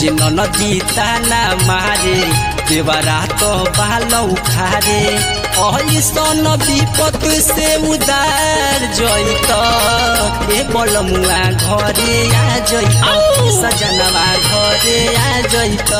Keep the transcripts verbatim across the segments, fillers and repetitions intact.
रोज नदी ताना मारे देवरा तो बाल उखारे ऐसन विपत से उदार जैत ए बलमुआ घरे आ जैत सजनवा घरे आ जैत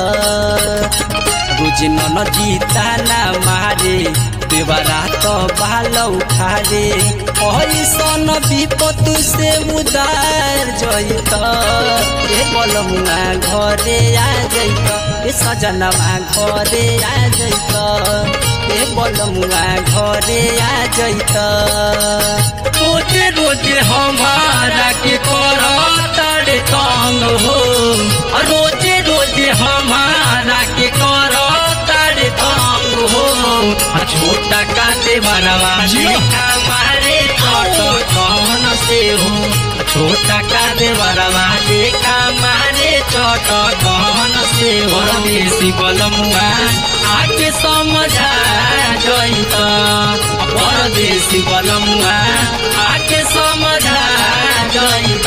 रोज नदी ताना मारे देवरा तो बाल उखारे ऐसन विपत से उदार जैत ए बलमुआ घरे आ जैत ए सजनवा घरे आ जैत ए बलमुआ घरे आ जैत रोजे रोजे हमारा के करतारे तंग हो रोजे रोजे हमारा के करतारे तंग हो छोटा काटे मरवा हमारे छोटो कौन से हो छोटा काटे मरवा देखा मारे छोटो कौन से हो देसी बलमुआ आके समझा जैत परदेसी बलमुआ आके समझा जैत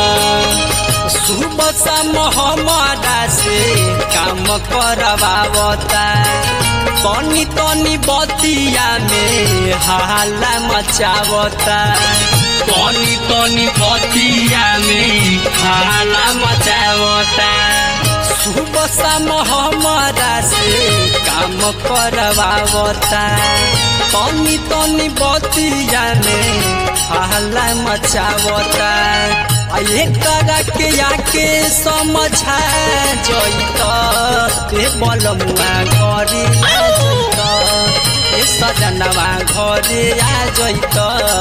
सुबह शाम हमारा से काम करवावता तनी तनी बतिया में हाला मचावता तनी तनी बतिया में हाला मचावता सुबह शाम हमारा से काम करवावता तनी तनी बतिया में हाला मचावता एक के आके समझा जैत ए बलमुआ घरे आ जैत ए सजनवा घरे आ जैत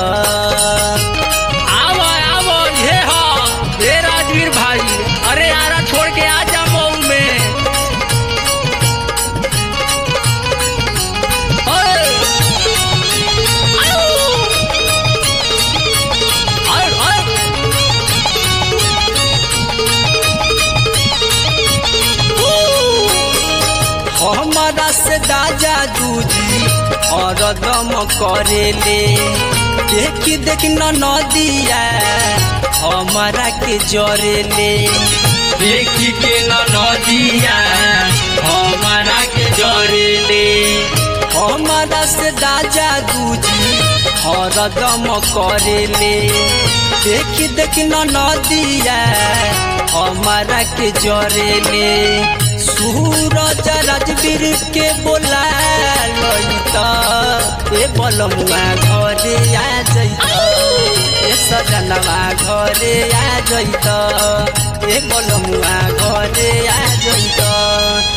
आवो आवो ये हो हे राजवीर भाई अरे यारा छोड़ के आ जा मऊ में हमारा से दाजा दूजी और दम करेले देखी देख न नदिया हमारा के जरेले देखी के न नदिया हमारा के जरेले हमारा से दाजा दूजी और दम करेले देखी देख न नदिया हमारा के जरेले सूरज राजवीर के बोला लैत ए बलमुआ घरे आ जैत ए सजनवा घरे आ जैत ए बलमुआ घरे आ जैत।